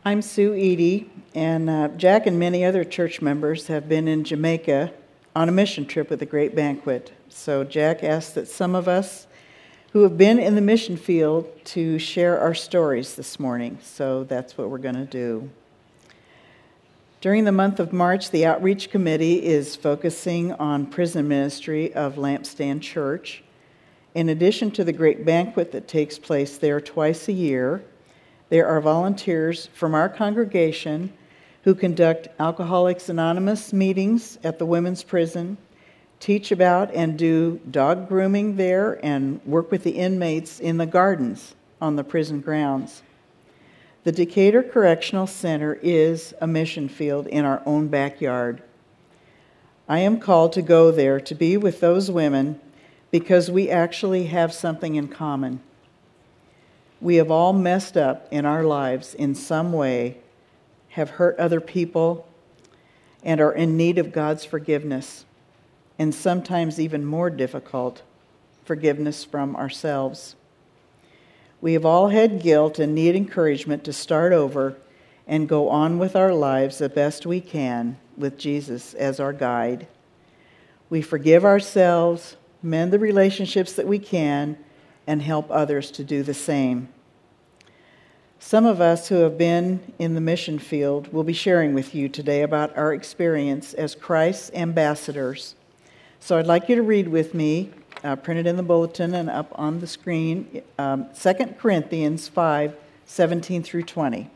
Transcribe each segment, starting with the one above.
I'm Sue Eady, and Jack and many other church members have been in Jamaica on a mission trip with the Great Banquet. So Jack asked that some of us who have been in the mission field to share our stories this morning. So that's what we're going to do. During the month of March, the Outreach Committee is focusing on prison ministry of Lampstand Church. In addition to the Great Banquet that takes place there twice a year, there are volunteers from our congregation who conduct Alcoholics Anonymous meetings at the women's prison, teach about and do dog grooming there, and work with the inmates in the gardens on the prison grounds. The Decatur Correctional Center is a mission field in our own backyard. I am called to go there to be with those women because we actually have something in common. We have all messed up in our lives in some way, have hurt other people, and are in need of God's forgiveness, and sometimes even more difficult, forgiveness from ourselves. We have all had guilt and need encouragement to start over and go on with our lives the best we can with Jesus as our guide. We forgive ourselves, mend the relationships that we can, and help others to do the same. Some of us who have been in the mission field will be sharing with you today about our experience as Christ's ambassadors. So I'd like you to read with me, printed in the bulletin and up on the screen, 2 Corinthians 5:17 through 20.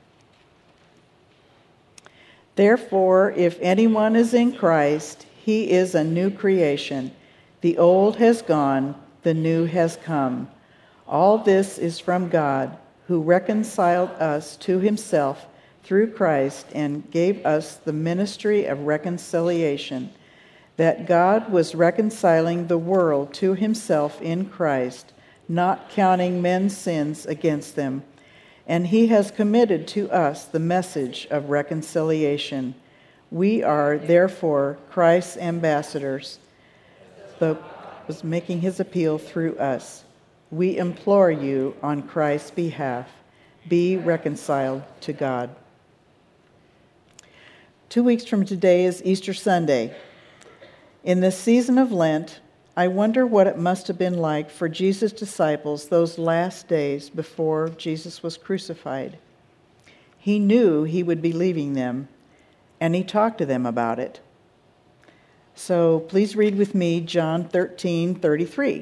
Therefore, if anyone is in Christ, he is a new creation. The old has gone, the new has come. All this is from God, who reconciled us to himself through Christ and gave us the ministry of reconciliation, that God was reconciling the world to himself in Christ, not counting men's sins against them. And he has committed to us the message of reconciliation. We are, therefore, Christ's ambassadors. Was making his appeal through us. We implore you on Christ's behalf, be reconciled to God. 2 weeks from today is Easter Sunday. In this season of Lent, I wonder what it must have been like for Jesus' disciples those last days before Jesus was crucified. He knew he would be leaving them, and he talked to them about it. So please read with me John 13:33.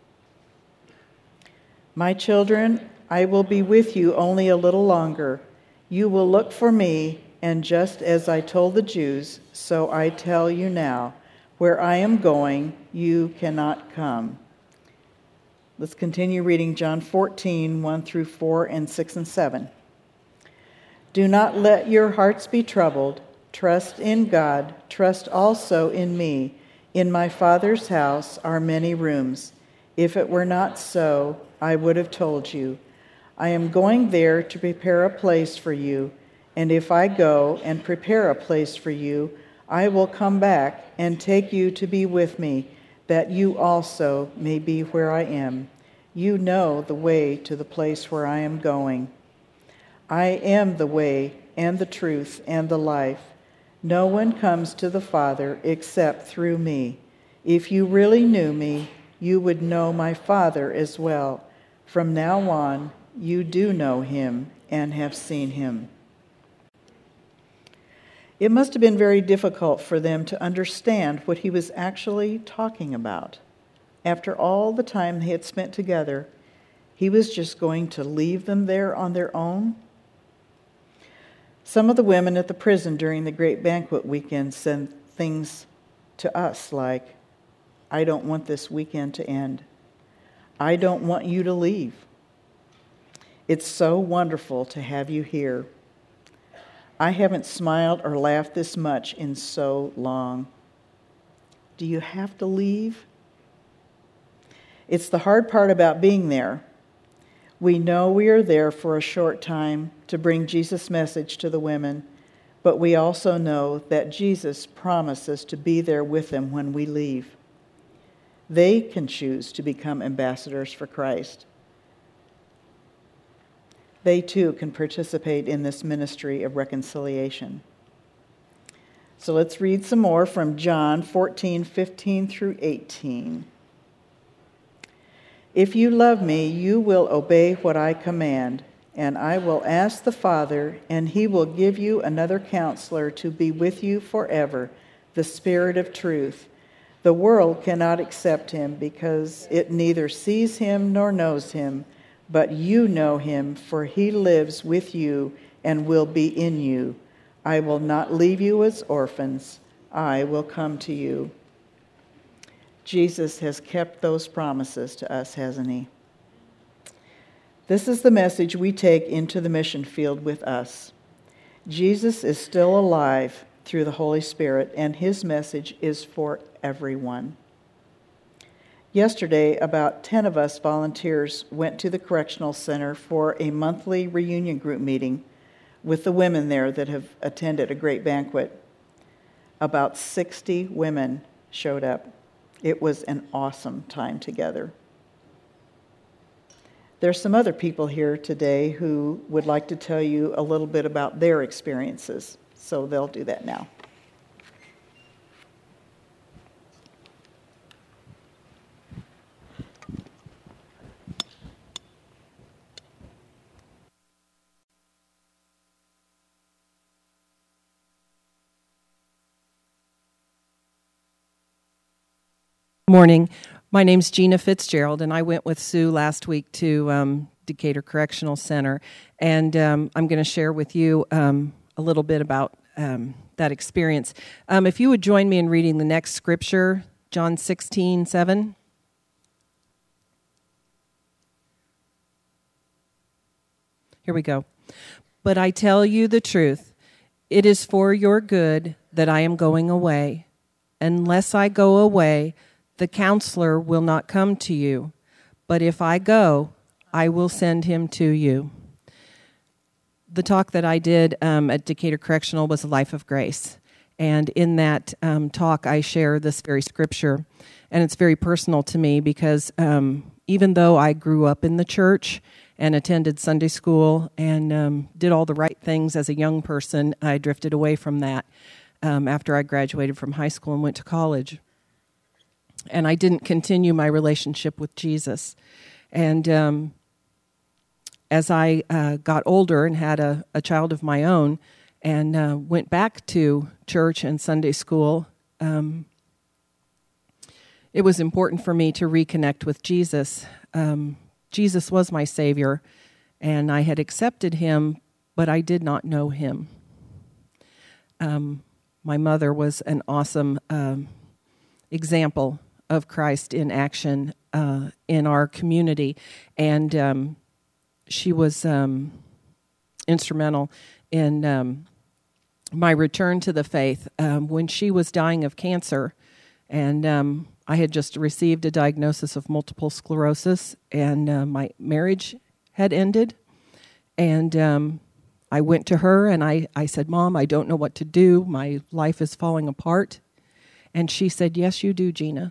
My children, I will be with you only a little longer. You will look for me, and just as I told the Jews, so I tell you now, where I am going, you cannot come. Let's continue reading John 14:1 through 4 and 6 and 7. Do not let your hearts be troubled. Trust in God, trust also in me. In my Father's house are many rooms. If it were not so, I would have told you. I am going there to prepare a place for you, and if I go and prepare a place for you, I will come back and take you to be with me, that you also may be where I am. You know the way to the place where I am going. I am the way and the truth and the life. No one comes to the Father except through me. If you really knew me, you would know my Father as well. From now on, you do know him and have seen him. It must have been very difficult for them to understand what he was actually talking about. After all the time they had spent together, he was just going to leave them there on their own? Some of the women at the prison during the Great Banquet weekend said things to us like, I don't want this weekend to end. I don't want you to leave. It's so wonderful to have you here. I haven't smiled or laughed this much in so long. Do you have to leave? It's the hard part about being there. We know we are there for a short time to bring Jesus' message to the women, but we also know that Jesus promises to be there with them when we leave. They can choose to become ambassadors for Christ. they too can participate in this ministry of reconciliation. So let's read some more from John 14:15 through 18. If you love me, you will obey what I command, and I will ask the Father, and he will give you another counselor to be with you forever, the Spirit of truth. The world cannot accept him because it neither sees him nor knows him, but you know him, for he lives with you and will be in you. I will not leave you as orphans. I will come to you. Jesus has kept those promises to us, hasn't he? This is the message we take into the mission field with us. Jesus is still alive through the Holy Spirit, and his message is for everyone. Yesterday, about 10 of us volunteers went to the Correctional Center for a monthly reunion group meeting with the women there that have attended a great banquet. About 60 women showed up. It was an awesome time together. There's some other people here today who would like to tell you a little bit about their experiences, so they'll do that now. Morning. My name's Gina Fitzgerald, and I went with Sue last week to Decatur Correctional Center, and I'm going to share with you a little bit about that experience. If you would join me in reading the next scripture, John 16:7. Here we go. But I tell you the truth, it is for your good that I am going away. Unless I go away, the counselor will not come to you, but if I go, I will send him to you. The talk that I did at Decatur Correctional was a life of grace. And in that talk, I share this very scripture. And it's very personal to me because even though I grew up in the church and attended Sunday school and did all the right things as a young person, I drifted away from that after I graduated from high school and went to college. And I didn't continue my relationship with Jesus. And as I got older and had a child of my own and went back to church and Sunday school, it was important for me to reconnect with Jesus. Jesus was my Savior, and I had accepted him, but I did not know him. My mother was an awesome example of Christ in action in our community, and she was instrumental in my return to the faith when she was dying of cancer, and I had just received a diagnosis of multiple sclerosis, and my marriage had ended, and I went to her and I said, "Mom, I don't know what to do. My life is falling apart." And she said, "Yes, you do, Gina.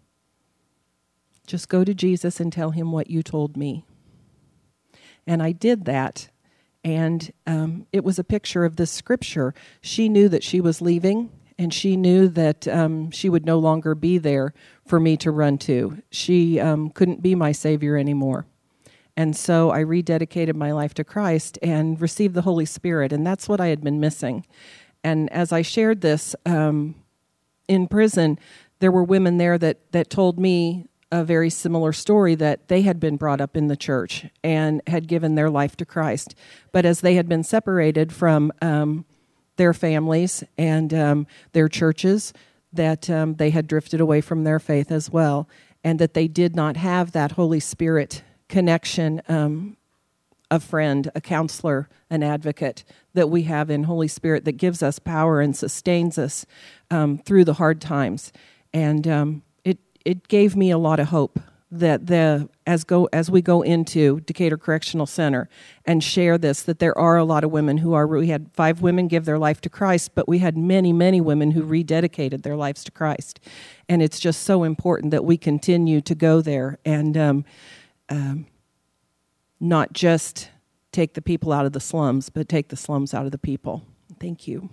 Just go to Jesus and tell him what you told me." And I did that, and it was a picture of this scripture. She knew that she was leaving, and she knew that she would no longer be there for me to run to. She couldn't be my Savior anymore. And so I rededicated my life to Christ and received the Holy Spirit, and that's what I had been missing. And as I shared this in prison, there were women there that told me a very similar story, that they had been brought up in the church and had given their life to Christ. But as they had been separated from their families and their churches, that they had drifted away from their faith as well, and that they did not have that Holy Spirit connection, a friend, a counselor, an advocate that we have in Holy Spirit that gives us power and sustains us through the hard times. And it gave me a lot of hope that as we go into Decatur Correctional Center and share this, that there are a lot of women we had 5 women give their life to Christ, but we had many, many women who rededicated their lives to Christ. And it's just so important that we continue to go there and not just take the people out of the slums, but take the slums out of the people. Thank you.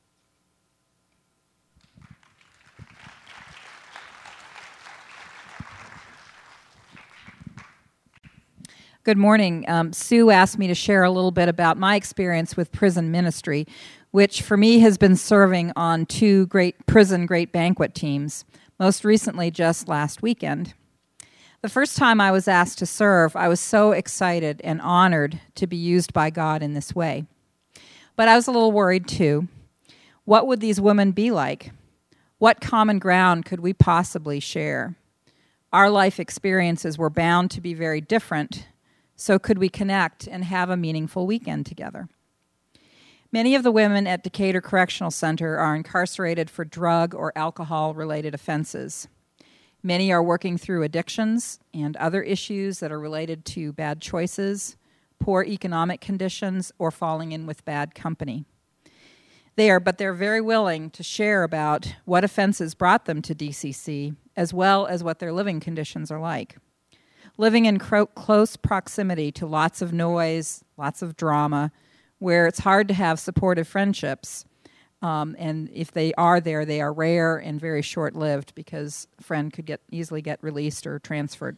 Good morning. Sue asked me to share a little bit about my experience with prison ministry, which for me has been serving on 2 prison great banquet teams, most recently just last weekend. The first time I was asked to serve, I was so excited and honored to be used by God in this way. But I was a little worried too. What would these women be like? What common ground could we possibly share? Our life experiences were bound to be very different, so could we connect and have a meaningful weekend together? Many of the women at Decatur Correctional Center are incarcerated for drug or alcohol-related offenses. Many are working through addictions and other issues that are related to bad choices, poor economic conditions, or falling in with bad company. But they're very willing to share about what offenses brought them to DCC, as well as what their living conditions are like. Living in close proximity to lots of noise, lots of drama, where it's hard to have supportive friendships, and if they are there, they are rare and very short-lived because a friend could easily get released or transferred.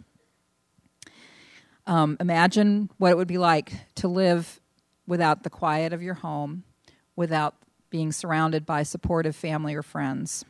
Imagine what it would be like to live without the quiet of your home, without being surrounded by supportive family or friends.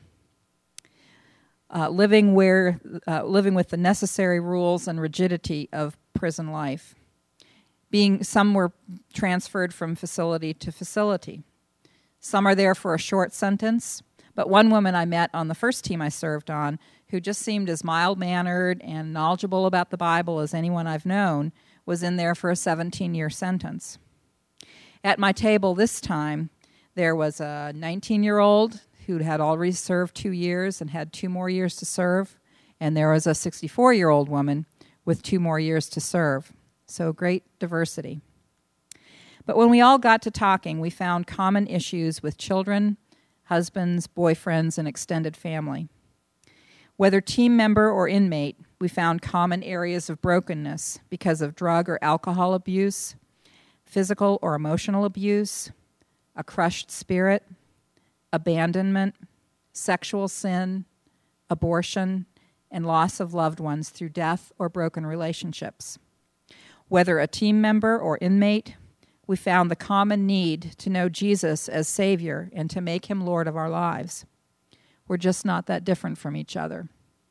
Living with the necessary rules and rigidity of prison life. Some were transferred from facility to facility. Some are there for a short sentence, but one woman I met on the first team I served on, who just seemed as mild-mannered and knowledgeable about the Bible as anyone I've known, was in there for a 17-year sentence. At my table this time, there was a 19-year-old who had already served 2 years and had 2 more years to serve, and there was a 64-year-old woman with 2 more years to serve. So great diversity. But when we all got to talking, we found common issues with children, husbands, boyfriends, and extended family. Whether team member or inmate, we found common areas of brokenness because of drug or alcohol abuse, physical or emotional abuse, a crushed spirit, abandonment, sexual sin, abortion, and loss of loved ones through death or broken relationships. Whether a team member or inmate, we found the common need to know Jesus as Savior and to make him Lord of our lives. We're just not that different from each other.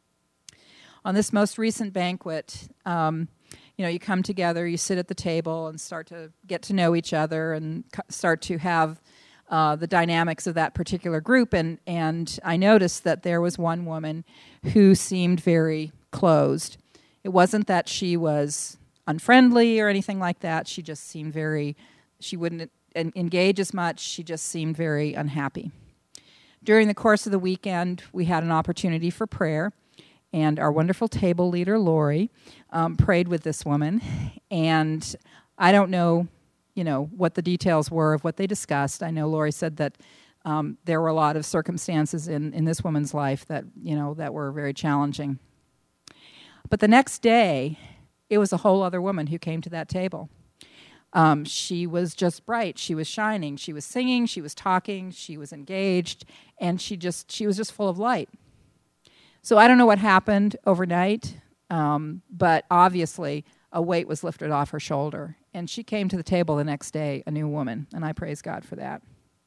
On this most recent banquet, you come together, you sit at the table and start to get to know each other and start to have the dynamics of that particular group. And I noticed that there was one woman who seemed very closed. It wasn't that she was unfriendly or anything like that. She just seemed she wouldn't engage as much. She just seemed very unhappy. During the course of the weekend, we had an opportunity for prayer, and our wonderful table leader, Lori, prayed with this woman. And I don't know, what the details were of what they discussed. I know Lori said that there were a lot of circumstances in this woman's life that, that were very challenging. But the next day, it was a whole other woman who came to that table. She was just bright. She was shining. She was singing. She was talking. She was engaged. And she was just full of light. So I don't know what happened overnight, but obviously a weight was lifted off her shoulder. And she came to the table the next day, a new woman, and I praise God for that.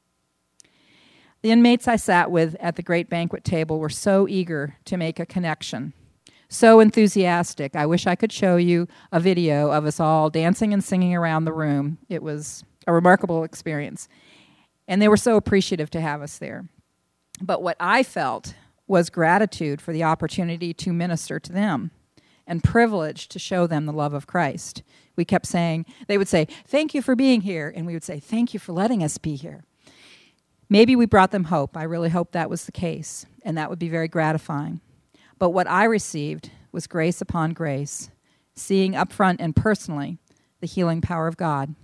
The inmates I sat with at the great banquet table were so eager to make a connection, so enthusiastic. I wish I could show you a video of us all dancing and singing around the room. It was a remarkable experience. And they were so appreciative to have us there. But what I felt was gratitude for the opportunity to minister to them and privilege to show them the love of Christ. We kept saying, they would say, "Thank you for being here." And we would say, "Thank you for letting us be here." Maybe we brought them hope. I really hope that was the case. And that would be very gratifying. But what I received was grace upon grace, seeing up front and personally the healing power of God.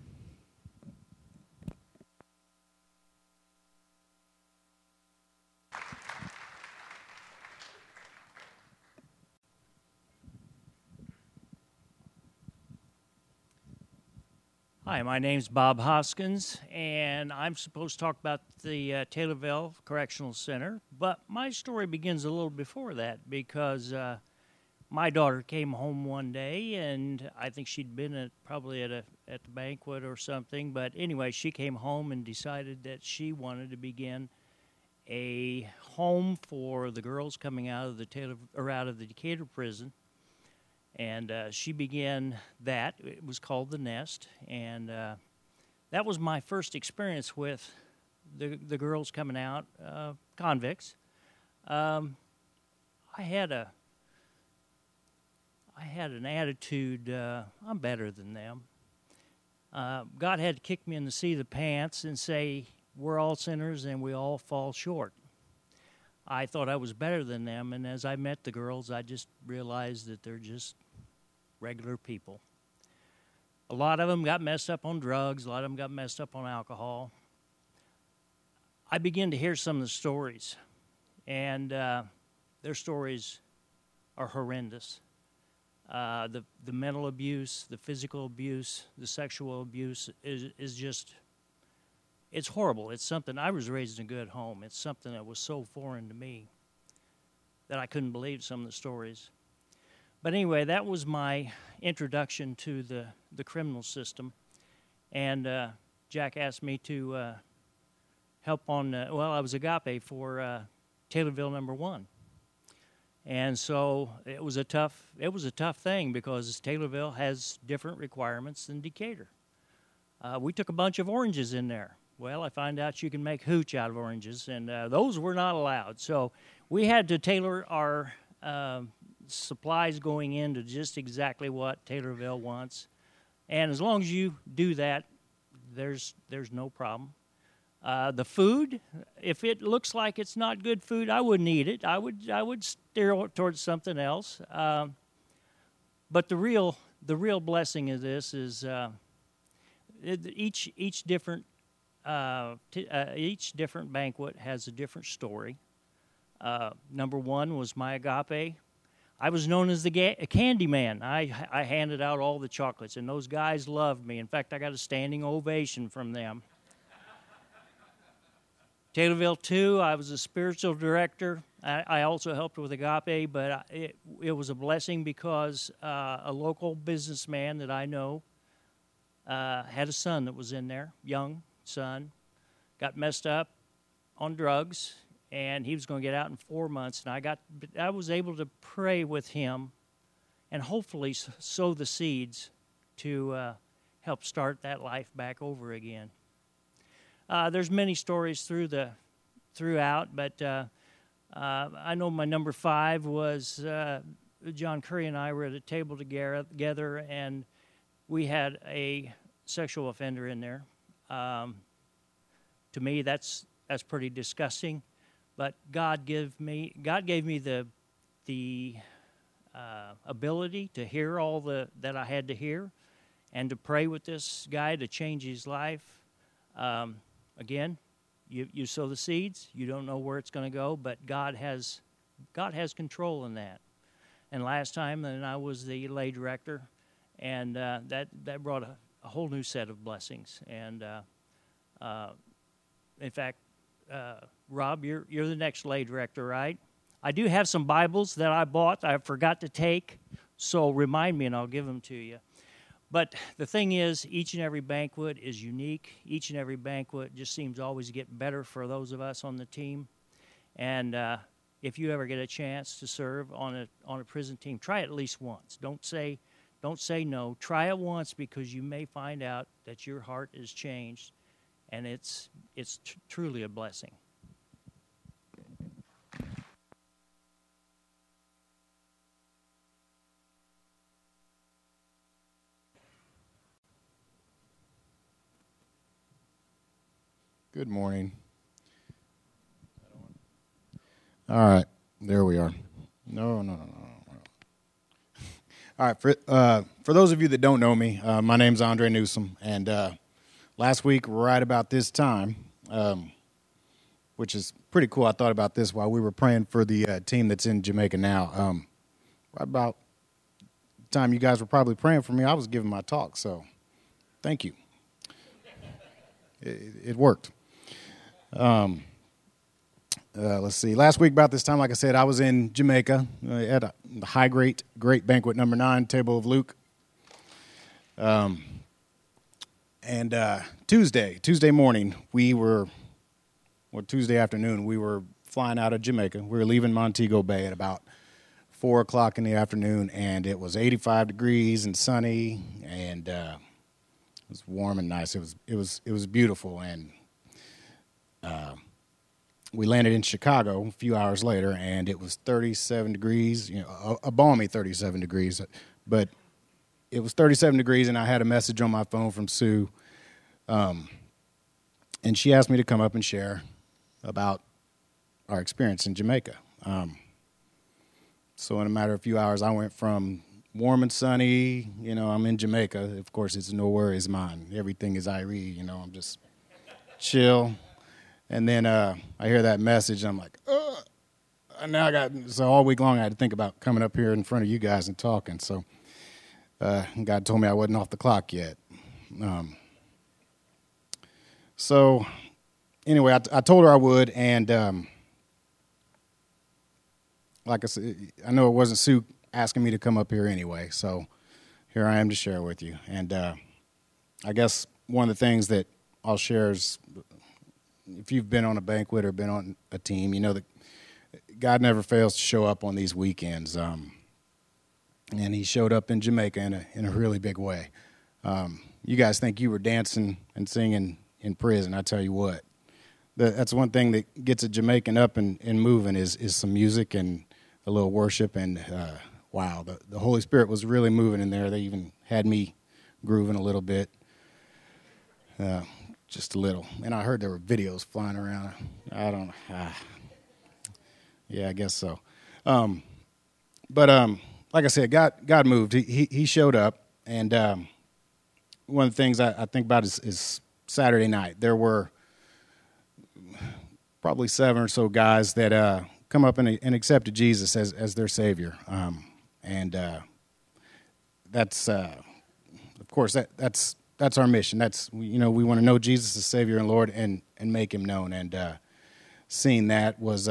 Hi, my name's Bob Hoskins, and I'm supposed to talk about the Taylorville Correctional Center, but my story begins a little before that because my daughter came home one day, and I think she'd been probably at the banquet or something, but anyway, she came home and decided that she wanted to begin a home for the girls coming out of the Decatur prison. And she began that. It was called The Nest, and that was my first experience with the girls coming out, convicts. I had an attitude, I'm better than them. God had to kick me in the seat of the pants and say, we're all sinners and we all fall short. I thought I was better than them, and as I met the girls, I just realized that they're just regular people. A lot of them got messed up on drugs. A lot of them got messed up on alcohol. I began to hear some of the stories, and their stories are horrendous. The mental abuse, the physical abuse, the sexual abuse is just, it's horrible. It's something, I was raised in a good home. It's something that was so foreign to me that I couldn't believe some of the stories. But anyway, that was my introduction to the criminal system. And Jack asked me to help on, I was agape for Taylorville number 1. And so it was a tough thing because Taylorville has different requirements than Decatur. We took a bunch of oranges in there. Well, I find out you can make hooch out of oranges, and those were not allowed. So we had to tailor our supplies going into just exactly what Taylorville wants. And as long as you do that, there's no problem. The food, if it looks like it's not good food, I wouldn't eat it. I would steer towards something else. But the real blessing of this is each different banquet has a different story. Number 1 was my agape. I was known as the candy man. I handed out all the chocolates, and those guys loved me. In fact, I got a standing ovation from them. Taylorville 2, I was a spiritual director. I also helped with agape, but it was a blessing because a local businessman that I know had a son that was in there, young son, got messed up on drugs, and he was going to get out in 4 months. And I was able to pray with him and hopefully sow the seeds to help start that life back over again. There's many stories throughout, but I know my number 5 was John Curry and I were at a table together, and we had a sexual offender in there. To me, that's pretty disgusting. But God gave me the ability to hear all that I had to hear, and to pray with this guy to change his life. Again, you sow the seeds. You don't know where it's going to go, but God has control in that. And last time, then I was the lay director, and that brought a whole new set of blessings. And in fact, Rob, you're the next lay director, right? I do have some Bibles that I bought I forgot to take, so remind me and I'll give them to you. But the thing is, each and every banquet is unique. Each and every banquet just seems always to get better for those of us on the team. And if you ever get a chance to serve on a prison team, try it at least once. Don't say no. Try it once, because you may find out that your heart is changed, and it's truly a blessing. Good morning. All right, there we are. No. All right, for those of you that don't know me, my name's Andre Newsom, and last week, right about this time, which is pretty cool, I thought about this while we were praying for the team that's in Jamaica now. Right about the time you guys were probably praying for me, I was giving my talk, so thank you. it worked. Let's see. Last week about this time, like I said, I was in Jamaica at a high great banquet number 9, Table of Luke. And Tuesday morning, Tuesday afternoon, we were flying out of Jamaica. We were leaving Montego Bay at about 4 o'clock in the afternoon, and it was 85 degrees and sunny, and it was warm and nice. It was beautiful, and we landed in Chicago a few hours later, and it was 37 degrees, a balmy 37 degrees, but it was 37 degrees, and I had a message on my phone from Sue, and she asked me to come up and share about our experience in Jamaica. So in a matter of a few hours, I went from warm and sunny, I'm in Jamaica. Of course, it's no worries mine. Everything is Irie, I'm just chill. And then I hear that message, I'm like, and now so all week long I had to think about coming up here in front of you guys and talking. So God told me I wasn't off the clock yet. So anyway, I told her I would, and like I said, I know it wasn't Sue asking me to come up here anyway, so here I am to share with you. And I guess one of the things that I'll share is, if you've been on a banquet or been on a team, you know that God never fails to show up on these weekends. And he showed up in Jamaica in a really big way. You guys think you were dancing and singing in prison. I tell you what, that's one thing that gets a Jamaican up and moving is some music and a little worship. And wow, the Holy Spirit was really moving in there. They even had me grooving a little bit. Just a little. And I heard there were videos flying around. I don't know. Yeah, I guess so. But like I said, God moved. He showed up. And one of the things I think about is Saturday night. There were probably 7 or so guys that come up and accepted Jesus as their Savior. And that's, of course, that's our mission. That's, we want to know Jesus as Savior and Lord and make him known. And seeing that was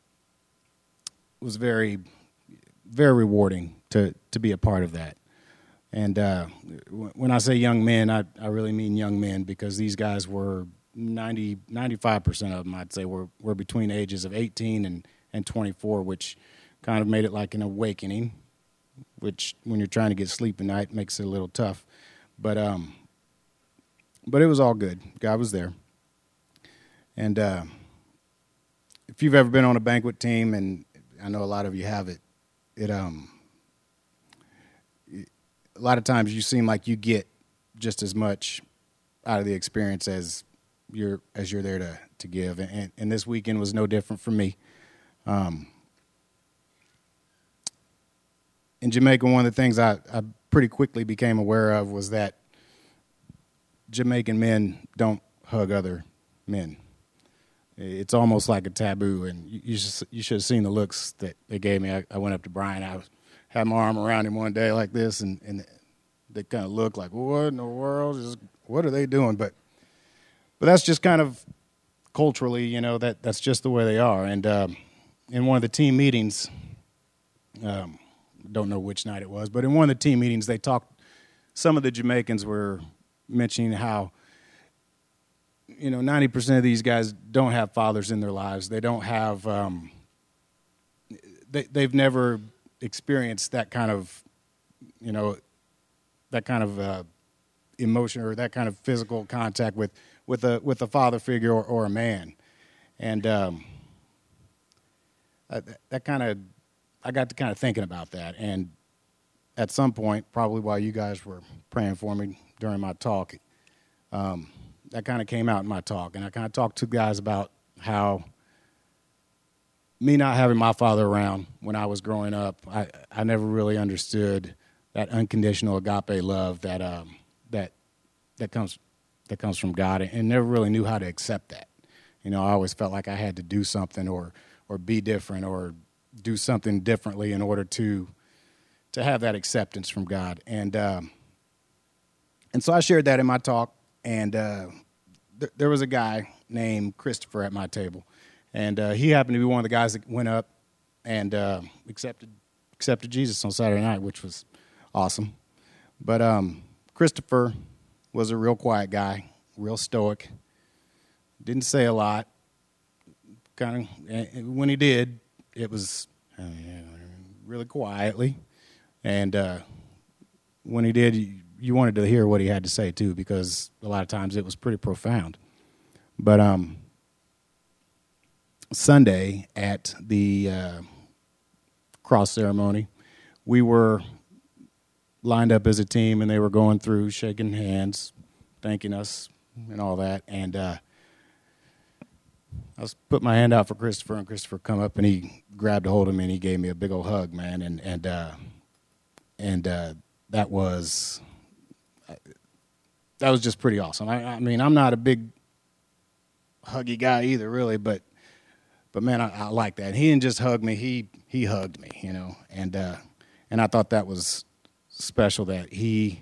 very, very rewarding to be a part of that. And when I say young men, I really mean young men, because these guys were 95% of them, I'd say, were between ages of 18 and 24, which kind of made it like an awakening, which when you're trying to get sleep at night makes it a little tough. But it was all good. God was there. And if you've ever been on a banquet team, and I know a lot of you have it, a lot of times you seem like you get just as much out of the experience as you're there to give. And this weekend was no different for me. In Jamaica, one of the things I pretty quickly became aware of was that Jamaican men don't hug other men. It's almost like a taboo, and you should have seen the looks that they gave me. I went up to Brian. I had my arm around him one day like this, and they kind of looked like, what in the world? What are they doing? But that's just kind of culturally, that's just the way they are. And in one of the team meetings, don't know which night it was, but in one of the team meetings, they talked. Some of the Jamaicans were mentioning how 90% of these guys don't have fathers in their lives. They don't have they've never experienced that kind of emotion or that kind of physical contact with a father figure or a man. And that kind of, I got to kind of thinking about that. And at some point, probably while you guys were praying for me during my talk, that kind of came out in my talk. And I kind of talked to guys about how me not having my father around when I was growing up, I never really understood that unconditional agape love that comes from God, and never really knew how to accept that. I always felt like I had to do something or be different or do something differently in order to have that acceptance from God. And so I shared that in my talk, and there was a guy named Christopher at my table, and he happened to be one of the guys that went up and accepted Jesus on Saturday night, which was awesome. But Christopher was a real quiet guy, real stoic, didn't say a lot. Kind of, when he did, it was really quietly, and when he did, you wanted to hear what he had to say too, because a lot of times it was pretty profound. But Sunday at the cross ceremony, we were lined up as a team, and they were going through, shaking hands, thanking us, and all that. And I was put my hand out for Christopher, and Christopher come up, and he grabbed a hold of me, and he gave me a big old hug, man. And that was just pretty awesome. I mean, I'm not a big huggy guy either, really, but man, I like that. He didn't just hug me; he hugged me, you know. And I thought that was special that he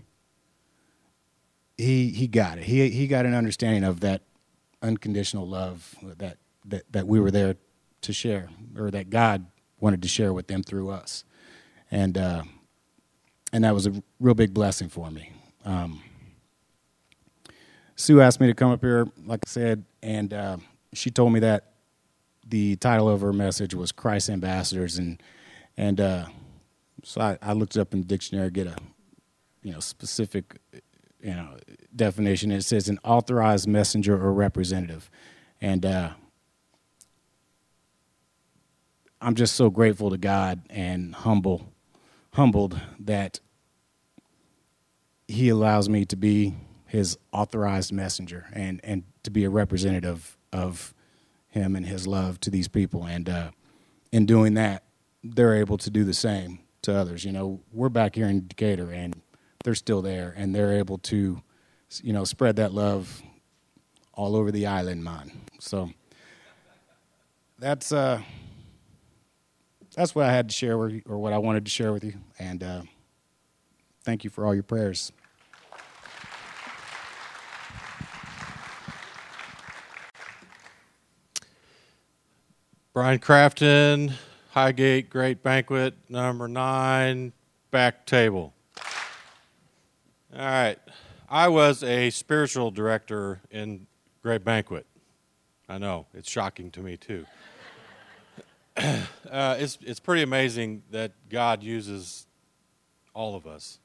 got it. He got an understanding of that unconditional love that we were there to share, or that God wanted to share with them through us, and that was a real big blessing for me. Sue asked me to come up here, like I said, and she told me that the title of her message was Christ Ambassadors, and so I looked it up in the dictionary, get a specific definition. It says an authorized messenger or representative, and I'm just so grateful to God and humbled that He allows me to be His authorized messenger and to be a representative of Him and His love to these people. And in doing that, they're able to do the same to others. You know, we're back here in Decatur, and they're still there, and they're able to, spread that love all over the island, man. So that's what I had to share with you, or what I wanted to share with you. And thank you for all your prayers. Brian Crafton, Highgate Great Banquet, number 9, back table. All right. I was a spiritual director in Great Banquet. I know, it's shocking to me too. It's pretty amazing that God uses all of us,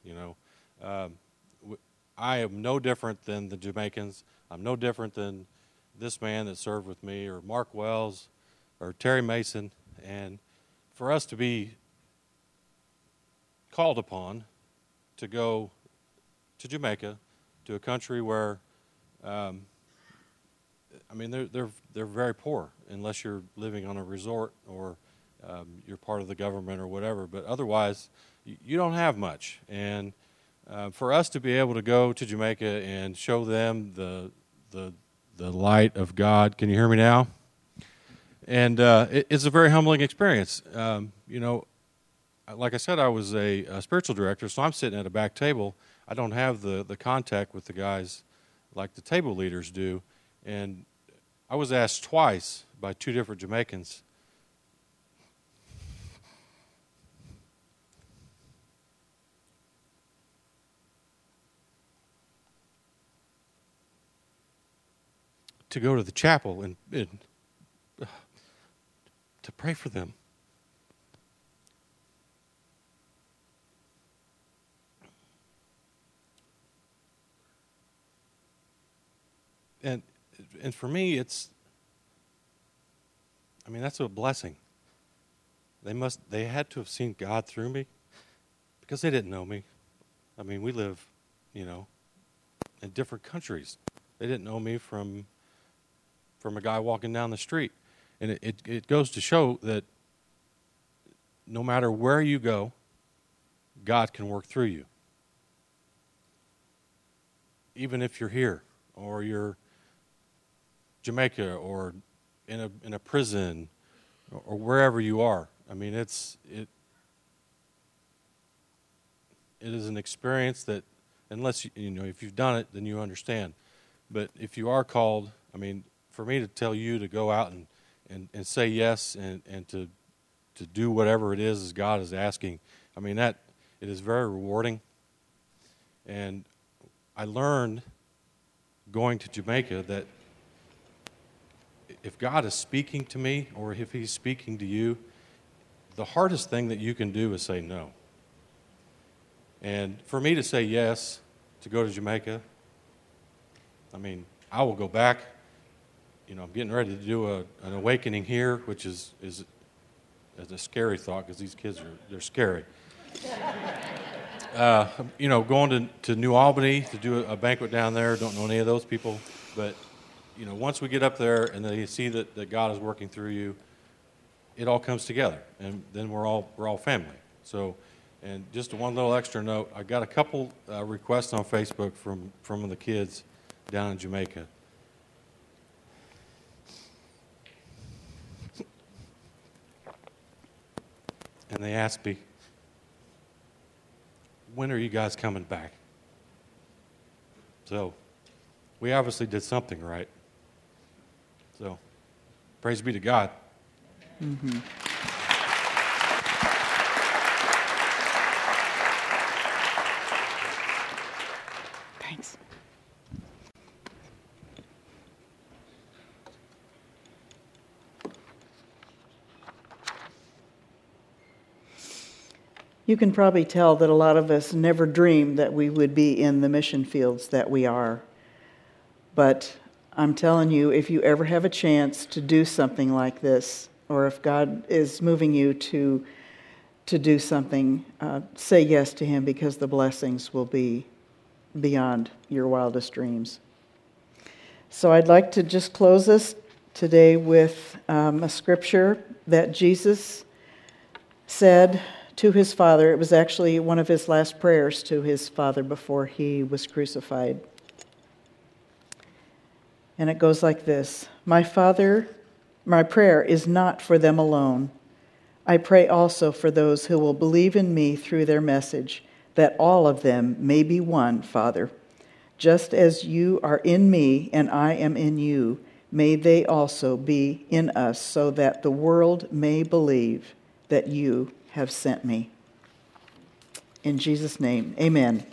I am no different than the Jamaicans. I'm no different than this man that served with me, or Mark Wells, or Terry Mason. And for us to be called upon to go to Jamaica, to a country where, they're very poor, unless you're living on a resort or you're part of the government or whatever. But otherwise, you don't have much. And for us to be able to go to Jamaica and show them the light of God. Can you hear me now? And it's a very humbling experience. Like I said, I was a spiritual director, so I'm sitting at a back table. I don't have the contact with the guys like the table leaders do. And I was asked twice by 2 different Jamaicans to go to the chapel and to pray for them. And for me, that's a blessing. They had to have seen God through me, because they didn't know me. We live, in different countries. They didn't know me from a guy walking down the street. And it goes to show that no matter where you go, God can work through you. Even if you're here, or you're Jamaica, or in a prison, or wherever you are. It is an experience that, unless if you've done it, then you understand. But if you are called, I mean, for me to tell you to go out and say yes and to do whatever it is as God is asking, I mean, that it is very rewarding. And I learned going to Jamaica that if God is speaking to me or if he's speaking to you, the hardest thing that you can do is say no. And for me to say yes to go to Jamaica, I mean, I will go back. You know, I'm getting ready to do an awakening here, which is a scary thought because these kids they're scary. You know, going to New Albany to do a banquet down there. Don't know any of those people, but you know, once we get up there and they see that God is working through you, it all comes together, and then we're all family. So, and just one little extra note, I got a couple requests on Facebook from the kids down in Jamaica. And they asked me, when are you guys coming back? So, we obviously did something right. So, praise be to God. Mm-hmm. Thanks. You can probably tell that a lot of us never dreamed that we would be in the mission fields that we are. But I'm telling you, if you ever have a chance to do something like this, or if God is moving you to do something, say yes to him, because the blessings will be beyond your wildest dreams. So I'd like to just close us today with a scripture that Jesus said to his Father. It was actually one of his last prayers to his Father before he was crucified. And it goes like this: My Father, my prayer is not for them alone. I pray also for those who will believe in me through their message, that all of them may be one, Father. Just as you are in me and I am in you, may they also be in us, so that the world may believe that you have sent me. In Jesus' name, amen.